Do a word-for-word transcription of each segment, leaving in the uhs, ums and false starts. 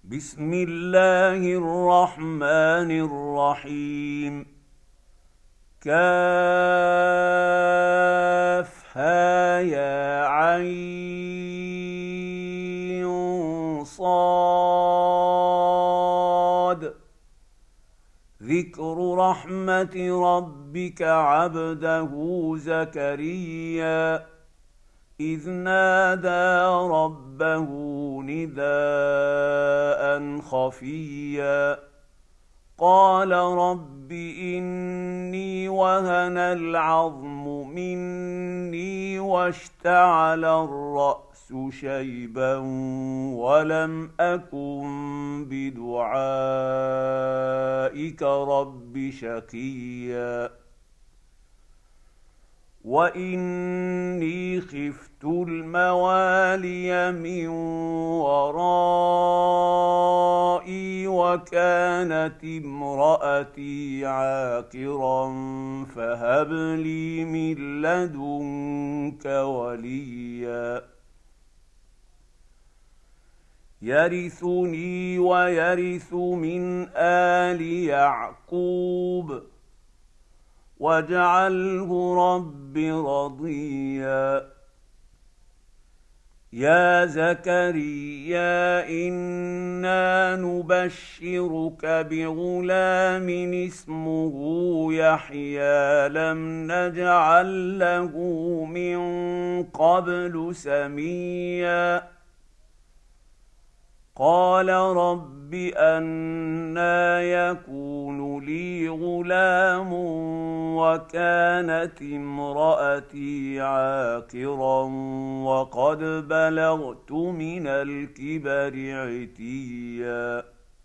بسم الله الرحمن الرحيم. كافها يا عين صاد. ذكر رحمة ربك عبده زكريا إذ نادى ربه نداء خفيا قال رب إني وهن العظم مني واشتعل الرأس شيبا ولم أكن بدعائك رب شقيا وإني خفت الموالي من ورائي وكانت امرأتي عاقرا فهب لي من لدنك وليا يرثني ويرث من آل يعقوب واجعله رب رضيا. يا زكريا إنا نبشرك بغلام اسمه يحيى لم نجعل له من قبل سميا قال رب أنى يكون لي غلام وكانت امرأتي عاقرا وقد بلغت من الكبر عتيا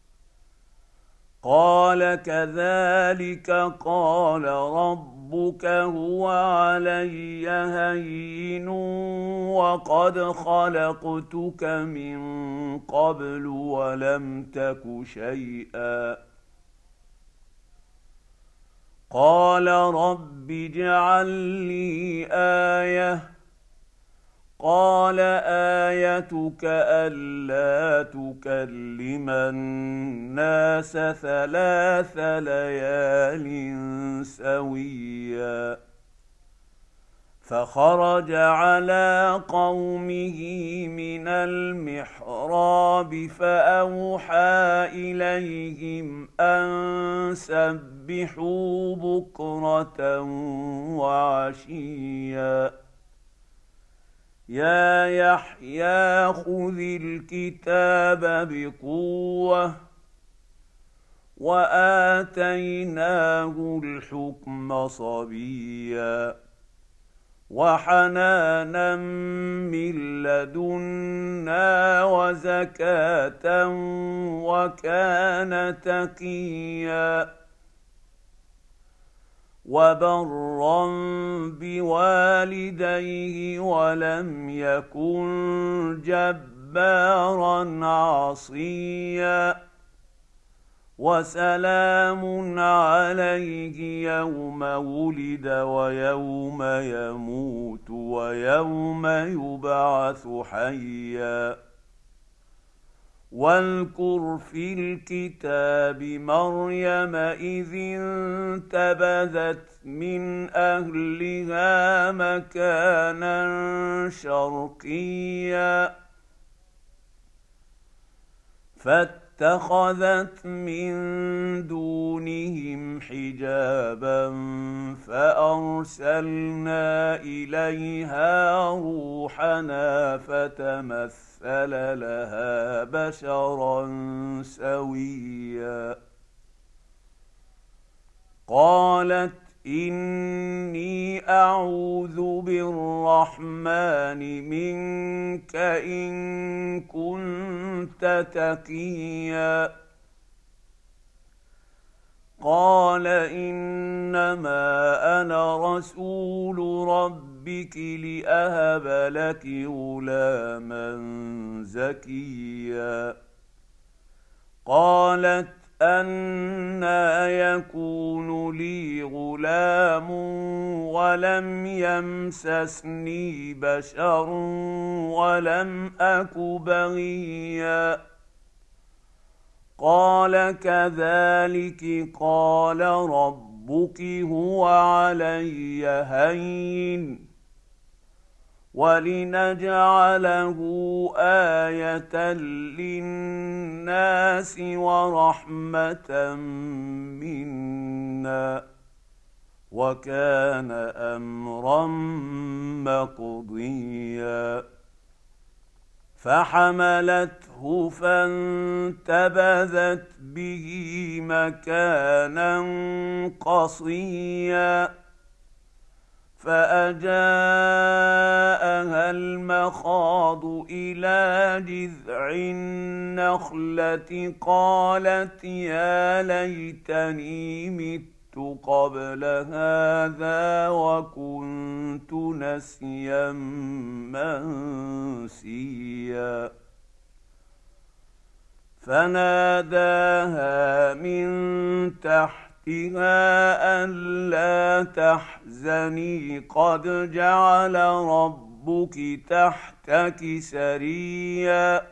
قال كذلك قال ربك هو علي هين وقد خلقتك من قبل ولم تك شيئا قال رب اجعل لي آية قال آيتك ألا تكلم الناس ثلاث ليال سويا فخرج على قومه من المحراب فأوحى إليهم أن سبحوا بكرة وعشيا يا يحيى خذ الكتاب بقوة وآتيناه الحكم صبيا وحنانا من لدنا وزكاة وكان تقيا وبرا بوالديه ولم يكن جبارا عصيا وسلام عليه يوم ولد ويوم يموت ويوم يبعث حيا واذكر في الكتاب مريم إذ انتبذت من أهلها مكانا شرقيا فاتخذت من دونهم حجابا فأرسلنا إليها روحنا فتمثل لها بشرا سويا قالت إني أعوذ بالرحمن منك إن كنت تقيا قال إنما أنا رسول ربك لأهب لك غلاما زكيا قالت أنى يكون لي غلام ولم يمسسني بشر ولم أك بغيا قال كذلك قال ربك هو علي هين ولنجعله آية للناس ورحمة منا وكان أمرا مقضيا فحملته فانتبذت به مكانا قصيا فأجاءها المخاض إلى جذع النخلة قالت يا ليتني مت قبل هذا وكنت نسيا منسيا فناداها من تحتها ألا تحزني قد جعل ربك تحتك سريا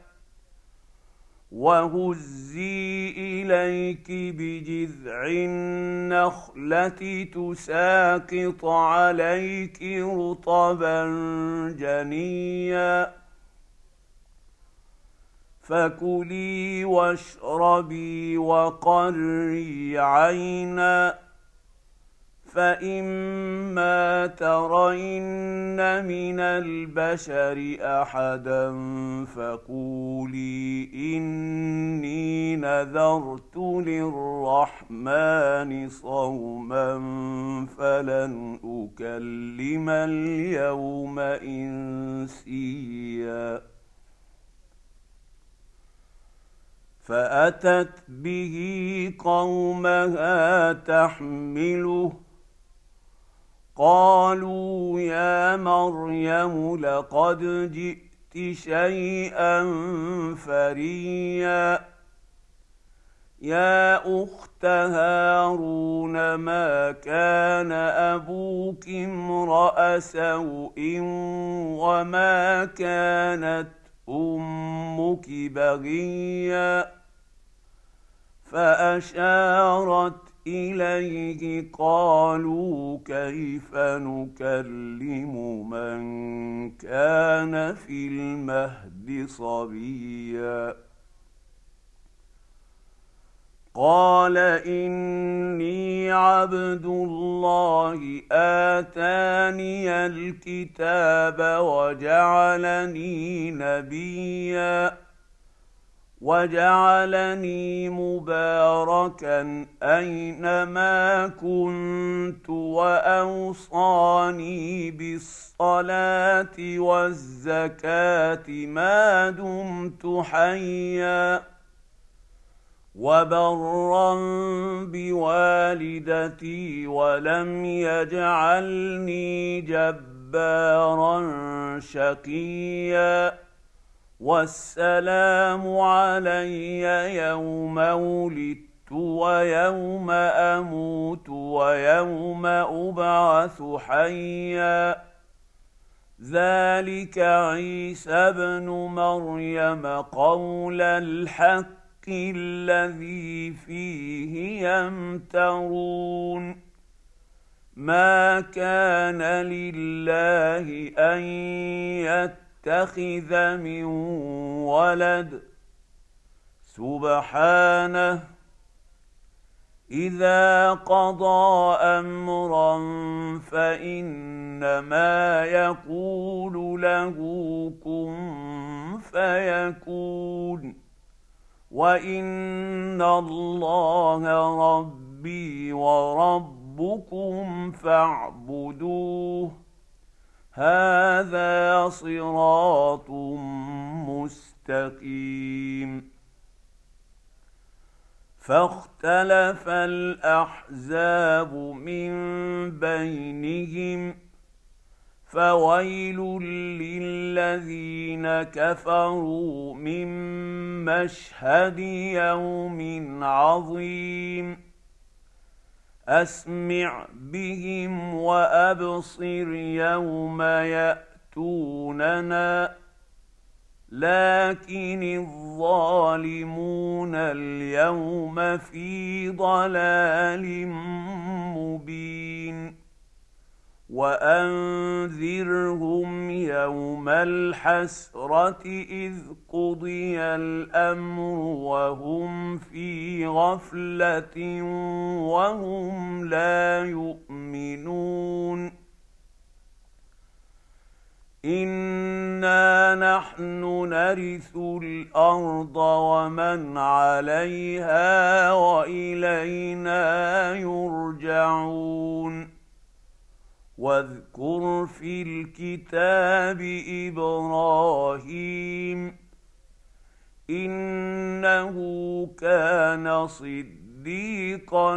وهزي إليك بجذع النخلة تساقط عليك رطبا جنيا فكلي واشربي وقري عينا فإما ترين من البشر أحدا فقولي إني نذرت للرحمن صوما فلن أكلم اليوم إنسيا فأتت به قومها تحمله قالوا يا مريم لقد جئت شيئا فريا يا أخت هارون ما كان أبوك امرأ سوء وما كانت أمك بغيا فأشارت إليه قالوا كيف نكلم من كان في المهد صبيا قال إني عبد الله آتاني الكتاب وجعلني نبيا وجعلني مباركا أينما كنت وأوصاني بالصلاة والزكاة ما دمت حيا وبرا بوالدتي ولم يجعلني جبارا شقيا والسلام علي يوم ولدت ويوم أموت ويوم أبعث حيا ذلك عيسى ابن مريم قول الحق الذي فيه يمترون ما كان لله أن يتخذ من ولد سبحانه إذا قضى أمرا فإنما يقول له كن فيكون وإن الله ربي وربكم فاعبدوه هذا صراط مستقيم فاختلف الأحزاب من بينهم فويل للذين كفروا من مشهد يوم عظيم أسمع بهم وأبصر يوم يأتوننا لكن الظالمون اليوم في ضلال مبين وأنذرهم يوم الحسرة إذ قضي الأمر وهم في غفلة وهم لا يؤمنون إنا نحن نرث الأرض ومن عليها وإلينا يرجعون واذكر في الكتاب إبراهيم إنه كان صديقا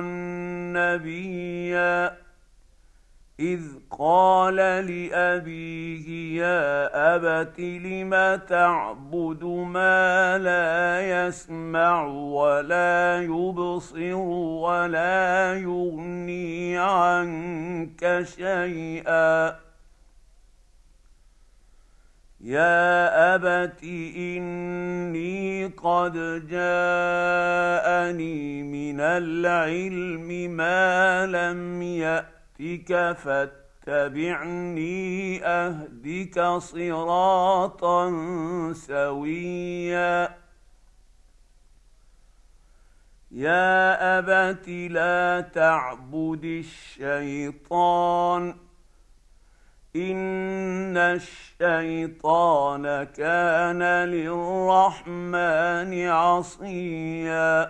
نبيا إذ قال لأبيه يا أبت لم تعبد ما لا يسمع ولا يبصر ولا يغني عنك شيئا يا أبت إني قد جاءني من العلم ما لم يأتك فاتبعني أهدك صراطا سويا يا أبت لا تعبد الشيطان إن الشيطان كان للرحمن عصيا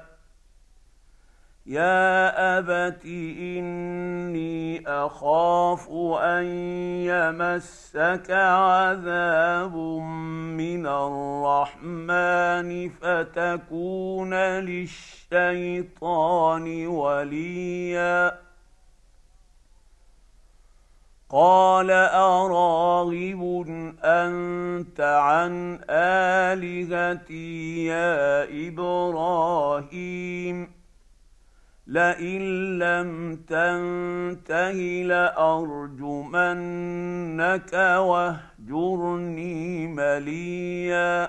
يا أبت إني أخاف أن يمسك عذاب من الرحمن فتكون للشيطان وليا قال أراغب أنت عن آلهتي يا إبراهيم لئن لم تنته لأرجمنك واهجرني مليا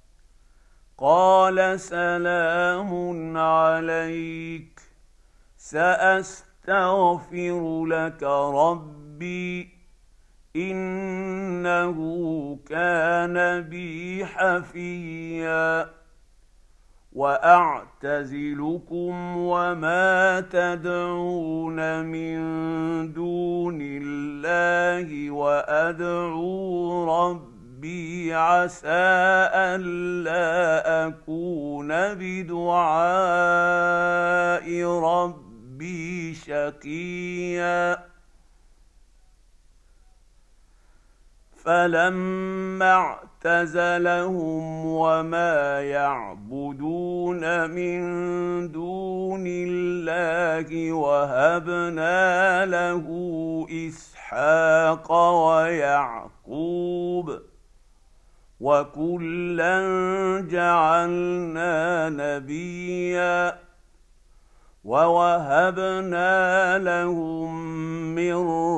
قال سلام عليك سأستغفر لك ربي إنه كان بي حفيا وأعتزلكم وما تدعون من دون الله وأدعو ربي عسى ألا أكون بدعاء ربي شقيا فلما اعتزلهم وما يعبدون من دون الله وهبنا له إسحاق ويعقوب وكلا جعلنا نبيا ووهبنا لهم من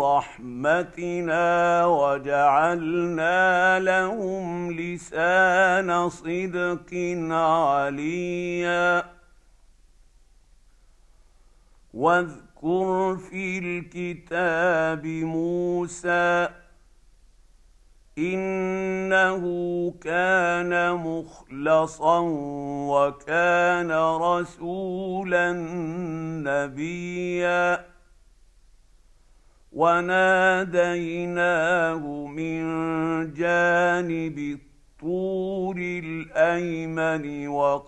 رحمتنا وجعلنا لهم لسان صدق عليا واذكر في الكتاب موسى إنه كان مخلصا وكان رسولا نبيا وناديناه من جانب الطور الأيمن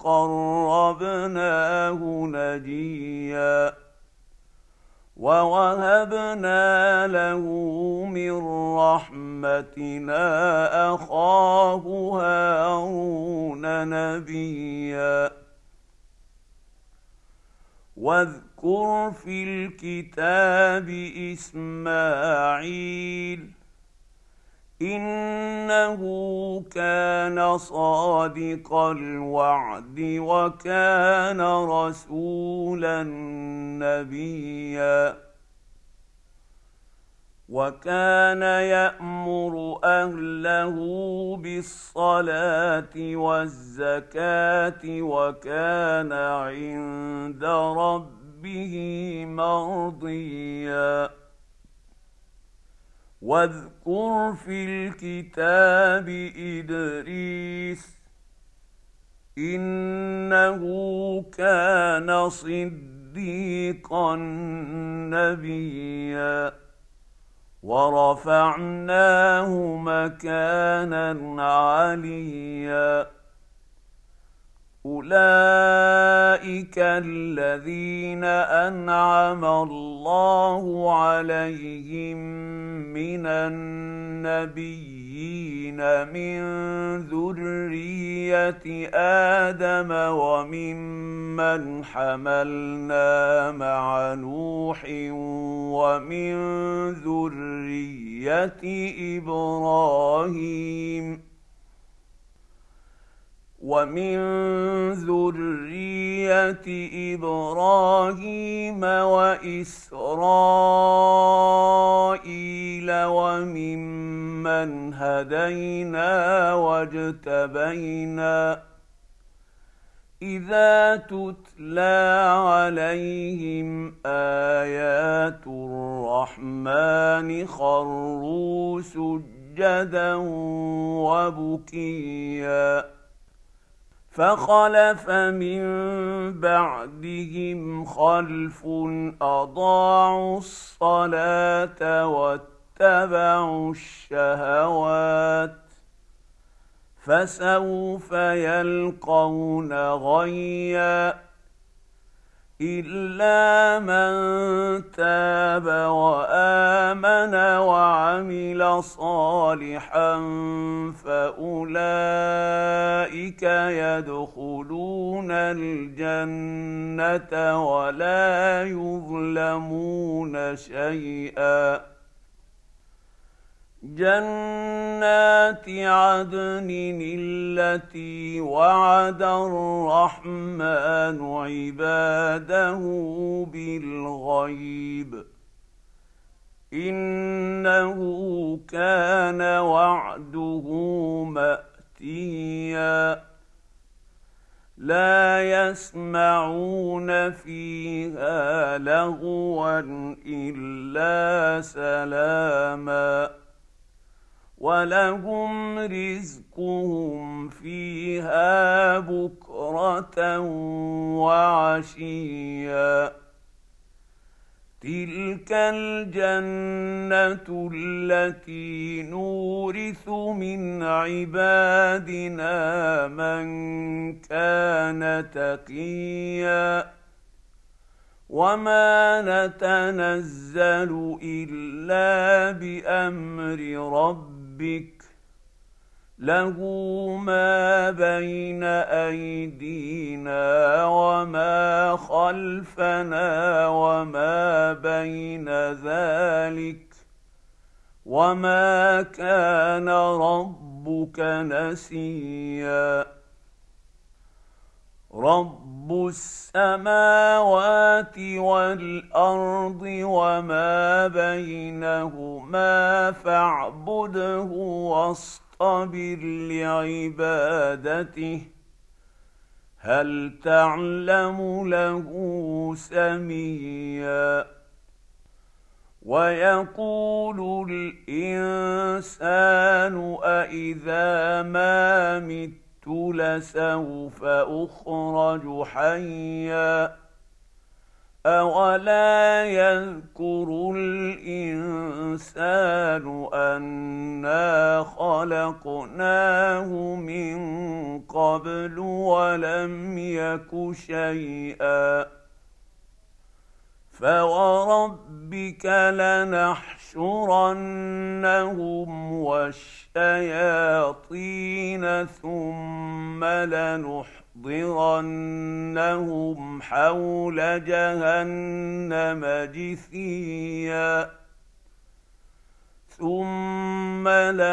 وقربناه نجيا ووهبنا له من رحمتنا أخاه هارون نبيا واذكر في الكتاب إسماعيل إنه كان صادق الوعد وكان رسولا نبيا وكان يأمر أهله بالصلاة والزكاة وكان عند ربه مرضيا. واذكر في الكتاب إدريس إنه كان صديقا نبيا ورفعناه مكانا عليا. أولئك الذين أنعم الله عليهم من النبيين من ذرية آدم وممن حملنا مع نوح ومن ذرية إبراهيم ومن ذرية إبراهيم وإسرائيل وممن هدينا واجتبينا إذا تتلى عليهم آيات الرحمن خروا سجدا وبكيا. فخلف من بعدهم خلف أضاعوا الصلاة واتبعوا الشهوات فسوف يلقون غيا إلا من تاب وآمن وعمل صالحا فأولئك يدخلون الجنة ولا يظلمون شيئا. جنات عدن التي وعد الرحمن عباده بالغيب إنه كان وعده مأتيا. لا يسمعون فيها لغوا إلا سلاما ولهم رزقهم فيها بكرة وعشيا. تلك الجنة التي نورث من عبادنا من كان تقيا. وما نتنزل إلا بأمر ربك له ما بين أيدينا وما خلفنا وما بين ذلك وما كان ربك نسيا. رب السماوات والأرض وما بينهما فاعبده واصطبر لعبادته هل تعلم له سميا. ويقول الإنسان أإذا ما مت لسوف أخرج حيا أولا يذكر الإنسان أنا خلقناه من قبل ولم يك شيئا. فوربك لنحشرنهم والشياطين ثم لنحضرنهم حول جهنم جثيا. ثم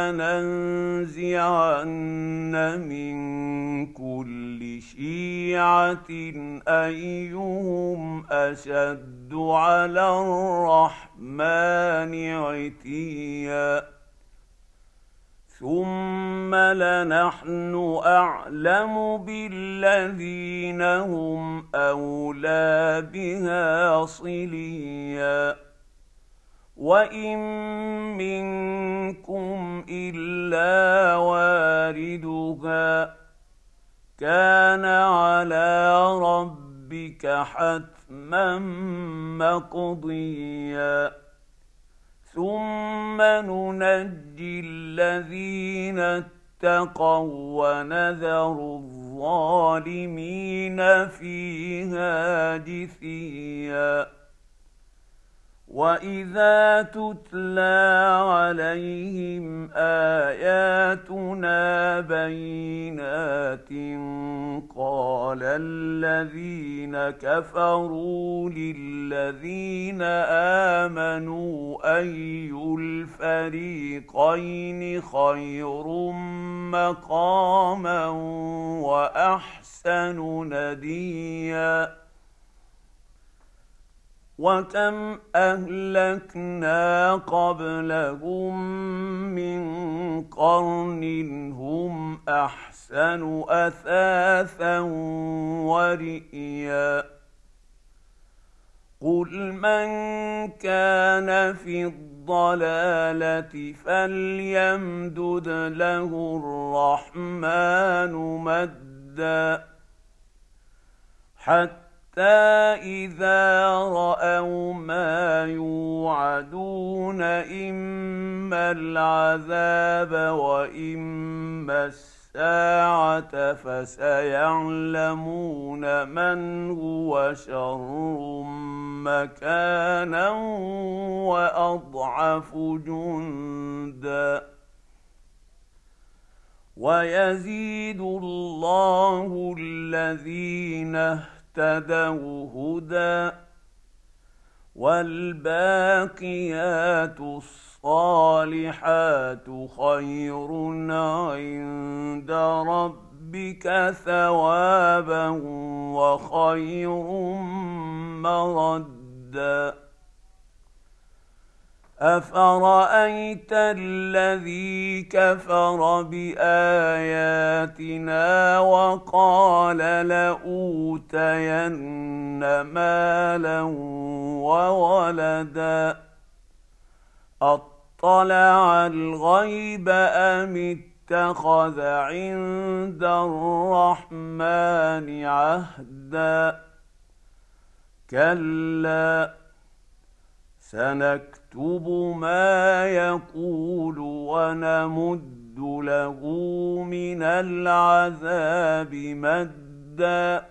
لننزعن من كل شيعة أيهم أشد على الرحمن عتيا ثم لنحن أعلم بالذين هم أولى بها صليا وإن منكم إلا واردها كان على ربك حتما مقضيا ثم ننجي الذين اتقوا ونذر الظالمين فيها جثيا وإذا تتلى عليهم آياتنا بينات قال الذين كفروا للذين آمنوا أي الفريقين خير مقاما وأحسن نديا وكم أهلكنا قبلهم من قرن هم أحسن أثاثا ورئيا قل من كان في الضلالة فليمدد له الرحمن مدا حتى حتى إذا رأوا ما يوعدون إما العذاب وإما الساعة فسيعلمون من هو شر مكانا وأضعف جندا ويزيد الله الذين اهتدوا هدى والباقيات الصالحات خير عند ربك ثوابا وخير مردا أفرأيت الذي كفر بآياتنا وقال لأوتين مالا وولدا أطلع الغيب أم اتخذ عند الرحمن عهدا كلا سنكتب ما يقول ونمد له من العذاب مدا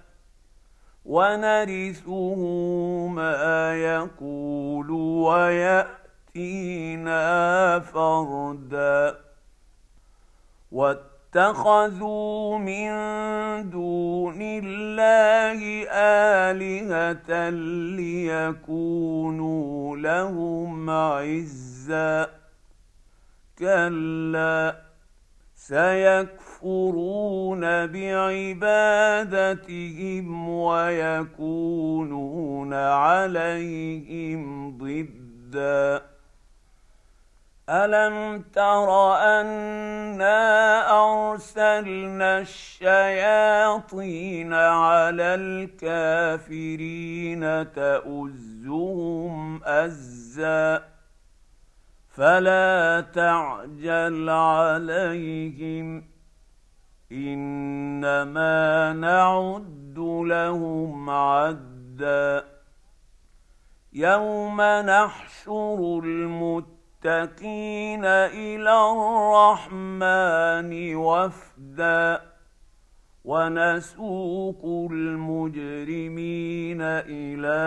ونرثه ما يقول ويأتينا فردا واتخذوا من دون الله آلهة ليكونوا لهم عزا كلا سيكفرون بعبادتهم ويكونون عليهم ضدا ألم تر أنا أرسلنا الشياطين على الكافرين تؤزهم أزا فلا تعجل عليهم إنما نعد لهم عدا يوم نحشر المتقين المتقين إلى الرحمن وفدا ونسوق المجرمين إلى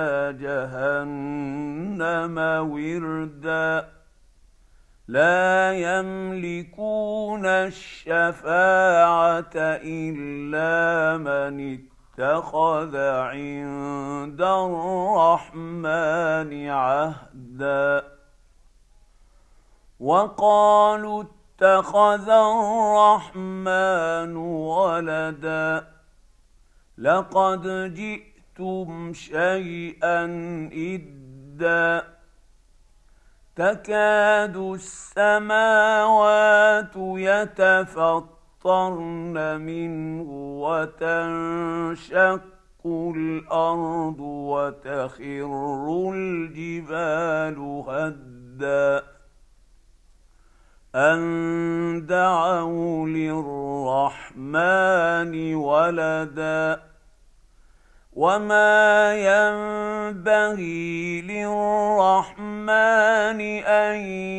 جهنم وردا لا يملكون الشفاعة إلا من اتخذ عند الرحمن عهدا وقالوا اتخذ الرحمن ولدا لقد جئتم شيئا إدا تكاد السماوات يتفطرن منه وتنشق الأرض وتخر الجبال هدا أن دعوا للرحمن ولدا وما ينبغي للرحمن أن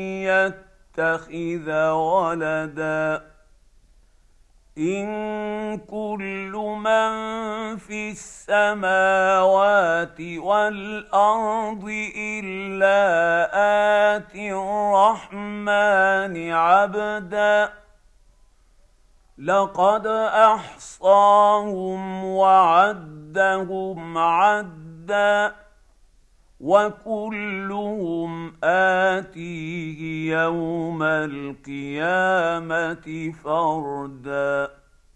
يتخذ ولدا إن كل من في السماوات والأرض إلا آتي الرحمن عبدا لقد أحصاهم وعدهم عدا وكلهم آتيه يوم القيامة فردا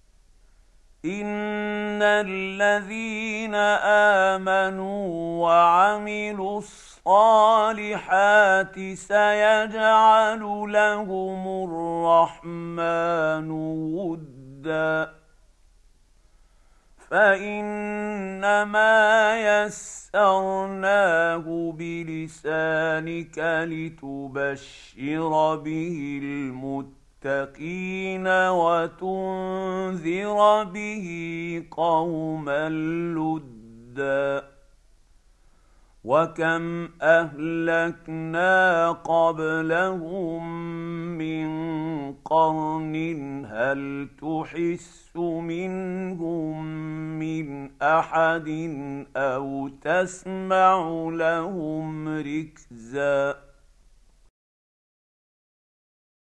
إن الذين آمنوا وعملوا الصالحات سيجعل لهم الرحمن ودا فإنما يسرناه بلسانك لتبشر به المتقين وتنذر به قوما لدا وكم أهلكنا قبلهم من قرن هل تحس منهم من أحد أو تسمع لهم ركزا